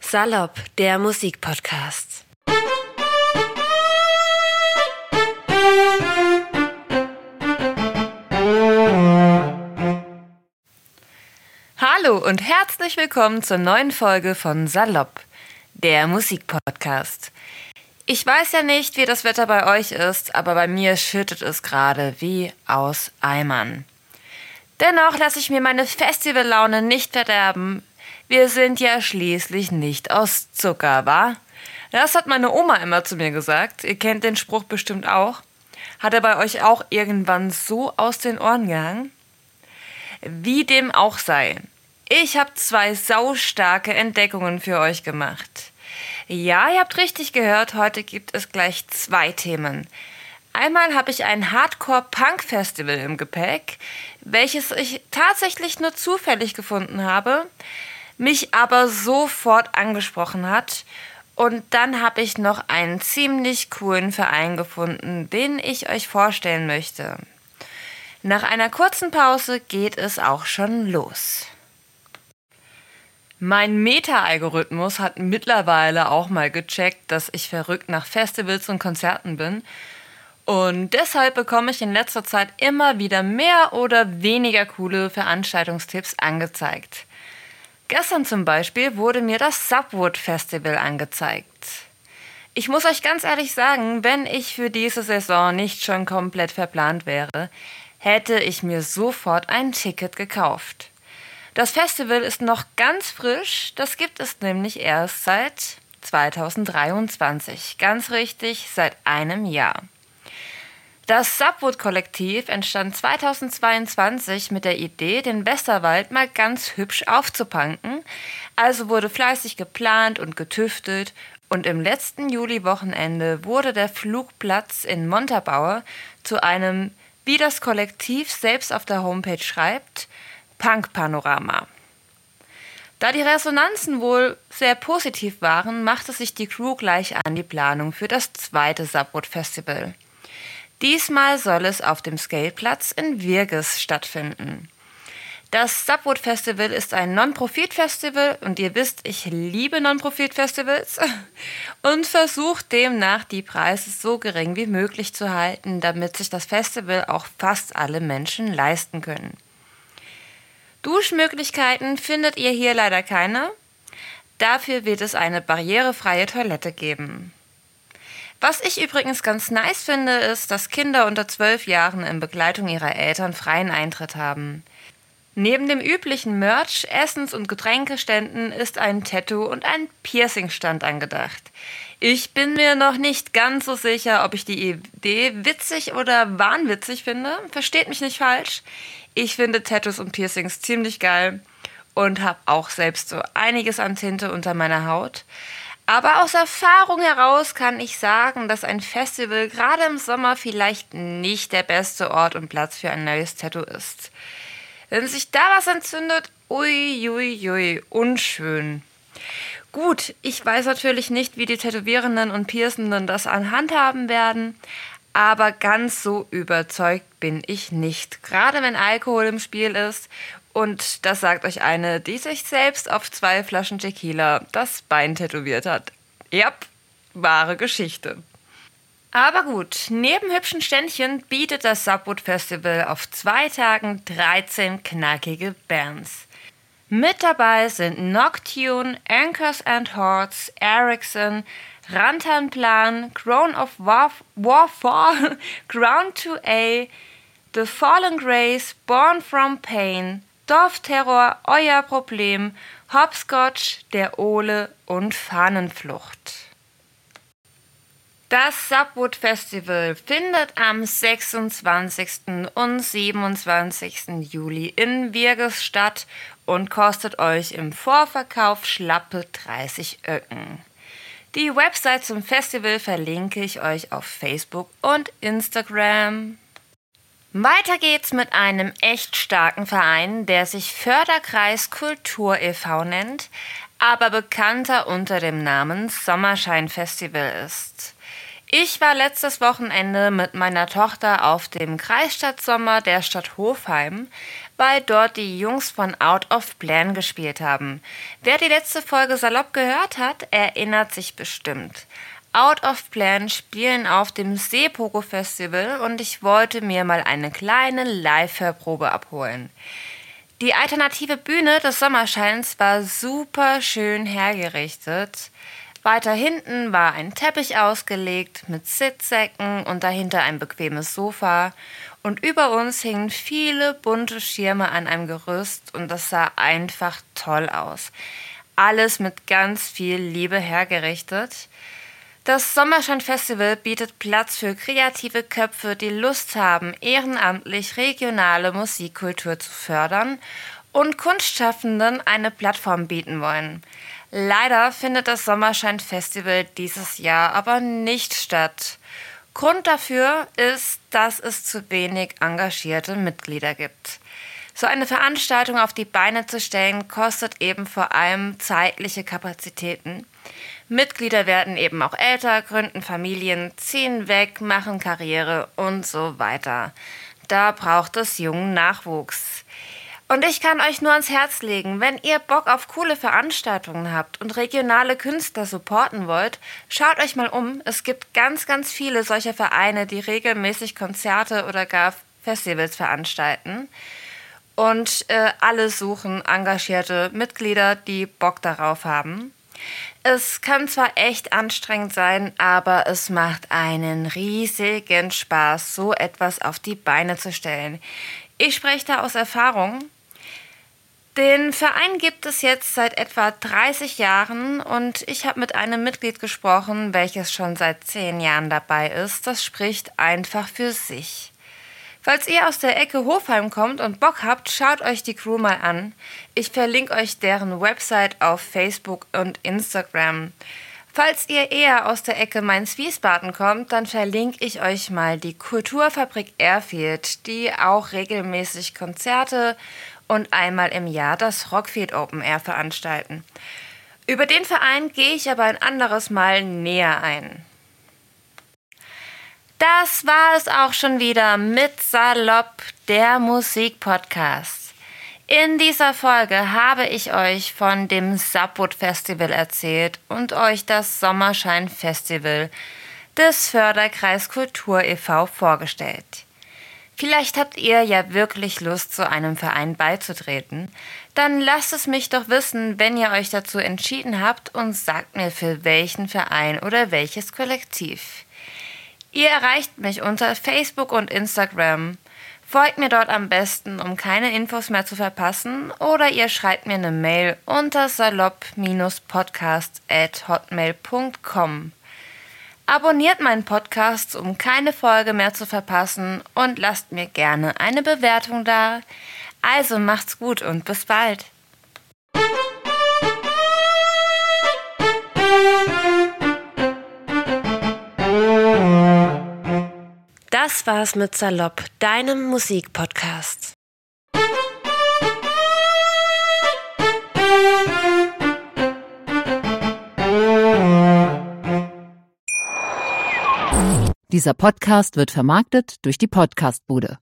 Salopp, der Musikpodcast. Hallo und herzlich willkommen zur neuen Folge von Salopp, der Musikpodcast. Ich weiß ja nicht, wie das Wetter bei euch ist, aber bei mir schüttet es gerade wie aus Eimern. Dennoch lasse ich mir meine Festivallaune nicht verderben. Wir sind ja schließlich nicht aus Zucker, wa? Das hat meine Oma immer zu mir gesagt. Ihr kennt den Spruch bestimmt auch. Hat er bei euch auch irgendwann so aus den Ohren gehangen? Wie dem auch sei. Ich habe 2 saustarke Entdeckungen für euch gemacht. Ja, ihr habt richtig gehört, heute gibt es gleich 2 Themen. Einmal habe ich ein Hardcore-Punk-Festival im Gepäck, welches ich tatsächlich nur zufällig gefunden habe, mich aber sofort angesprochen hat. Und dann habe ich noch einen ziemlich coolen Verein gefunden, den ich euch vorstellen möchte. Nach einer kurzen Pause geht es auch schon los. Mein Meta-Algorithmus hat mittlerweile auch mal gecheckt, dass ich verrückt nach Festivals und Konzerten bin. Und deshalb bekomme ich in letzter Zeit immer wieder mehr oder weniger coole Veranstaltungstipps angezeigt. Gestern zum Beispiel wurde mir das Subwood Festival angezeigt. Ich muss euch ganz ehrlich sagen, wenn ich für diese Saison nicht schon komplett verplant wäre, hätte ich mir sofort ein Ticket gekauft. Das Festival ist noch ganz frisch, das gibt es nämlich erst seit 2023, ganz richtig, seit einem Jahr. Das Subwood-Kollektiv entstand 2022 mit der Idee, den Westerwald mal ganz hübsch aufzupunken, also wurde fleißig geplant und getüftelt und im letzten Juli-Wochenende wurde der Flugplatz in Montabaur zu einem, wie das Kollektiv selbst auf der Homepage schreibt, Punk-Panorama. Da die Resonanzen wohl sehr positiv waren, machte sich die Crew gleich an die Planung für das zweite Subwood-Festival. Diesmal soll es auf dem Skateplatz in Virges stattfinden. Das Subwood Festival ist ein Non-Profit-Festival und ihr wisst, ich liebe Non-Profit-Festivals und versuche demnach die Preise so gering wie möglich zu halten, damit sich das Festival auch fast alle Menschen leisten können. Duschmöglichkeiten findet ihr hier leider keine. Dafür wird es eine barrierefreie Toilette geben. Was ich übrigens ganz nice finde, ist, dass Kinder unter 12 Jahren in Begleitung ihrer Eltern freien Eintritt haben. Neben dem üblichen Merch, Essens- und Getränkeständen ist ein Tattoo- und ein Piercing-Stand angedacht. Ich bin mir noch nicht ganz so sicher, ob ich die Idee witzig oder wahnwitzig finde. Versteht mich nicht falsch. Ich finde Tattoos und Piercings ziemlich geil und habe auch selbst so einiges an Tinte unter meiner Haut. Aber aus Erfahrung heraus kann ich sagen, dass ein Festival gerade im Sommer vielleicht nicht der beste Ort und Platz für ein neues Tattoo ist. Wenn sich da was entzündet, uiuiui, unschön. Gut, ich weiß natürlich nicht, wie die Tätowierenden und Piercenden das handhaben werden, aber ganz so überzeugt bin ich nicht, gerade wenn Alkohol im Spiel ist. Und das sagt euch eine, die sich selbst auf 2 Flaschen Tequila das Bein tätowiert hat. Jap, wahre Geschichte. Aber gut, neben hübschen Ständchen bietet das Subwood Festival auf 2 Tagen 13 knackige Bands. Mit dabei sind Noctune, Anchors and Hordes, Ericsson, Rantanplan, Crown of Warfare, Ground 2A, The Fallen Grace, Born from Pain, Dorfterror, Euer Problem, Hopscotch, der Ole und Fahnenflucht. Das Subwood Festival findet am 26. und 27. Juli in Virges statt und kostet euch im Vorverkauf schlappe 30 Öcken. Die Website zum Festival verlinke ich euch auf Facebook und Instagram. Weiter geht's mit einem echt starken Verein, der sich Förderkreis Kultur e.V. nennt, aber bekannter unter dem Namen Sommerschein Festival ist. Ich war letztes Wochenende mit meiner Tochter auf dem Kreisstadtsommer der Stadt Hofheim, weil dort die Jungs von Out of Plan gespielt haben. Wer die letzte Folge salopp gehört hat, erinnert sich bestimmt. Out of Plan spielen auf dem Seepogo Festival und ich wollte mir mal eine kleine Live-Hörprobe abholen. Die alternative Bühne des Sommerscheins war super schön hergerichtet. Weiter hinten war ein Teppich ausgelegt mit Sitzsäcken und dahinter ein bequemes Sofa. Und über uns hingen viele bunte Schirme an einem Gerüst und das sah einfach toll aus. Alles mit ganz viel Liebe hergerichtet. Das Sommerschein-Festival bietet Platz für kreative Köpfe, die Lust haben, ehrenamtlich regionale Musikkultur zu fördern und Kunstschaffenden eine Plattform bieten wollen. Leider findet das Sommerschein-Festival dieses Jahr aber nicht statt. Grund dafür ist, dass es zu wenig engagierte Mitglieder gibt. So eine Veranstaltung auf die Beine zu stellen, kostet eben vor allem zeitliche Kapazitäten. Mitglieder werden eben auch älter, gründen Familien, ziehen weg, machen Karriere und so weiter. Da braucht es jungen Nachwuchs. Und ich kann euch nur ans Herz legen, wenn ihr Bock auf coole Veranstaltungen habt und regionale Künstler supporten wollt, schaut euch mal um. Es gibt ganz, ganz viele solcher Vereine, die regelmäßig Konzerte oder gar Festivals veranstalten. Und alle suchen engagierte Mitglieder, die Bock darauf haben. Es kann zwar echt anstrengend sein, aber es macht einen riesigen Spaß, so etwas auf die Beine zu stellen. Ich spreche da aus Erfahrung. Den Verein gibt es jetzt seit etwa 30 Jahren und ich habe mit einem Mitglied gesprochen, welches schon seit 10 Jahren dabei ist. Das spricht einfach für sich. Falls ihr aus der Ecke Hofheim kommt und Bock habt, schaut euch die Crew mal an. Ich verlinke euch deren Website auf Facebook und Instagram. Falls ihr eher aus der Ecke Mainz-Wiesbaden kommt, dann verlinke ich euch mal die Kulturfabrik Erfurt, die auch regelmäßig Konzerte und einmal im Jahr das Rockfield Open Air veranstalten. Über den Verein gehe ich aber ein anderes Mal näher ein. Das war es auch schon wieder mit Salopp, der Musikpodcast. In dieser Folge habe ich euch von dem Sapwood Festival erzählt und euch das Sommerschein Festival des Förderkreis Kultur e.V. vorgestellt. Vielleicht habt ihr ja wirklich Lust, zu einem Verein beizutreten. Dann lasst es mich doch wissen, wenn ihr euch dazu entschieden habt und sagt mir, für welchen Verein oder welches Kollektiv. Ihr erreicht mich unter Facebook und Instagram. Folgt mir dort am besten, um keine Infos mehr zu verpassen, oder ihr schreibt mir eine Mail unter salopp-podcast@hotmail.com. Abonniert meinen Podcast, um keine Folge mehr zu verpassen, und lasst mir gerne eine Bewertung da. Also macht's gut und bis bald. Das war's mit Salopp, deinem Musikpodcast. Dieser Podcast wird vermarktet durch die Podcastbude.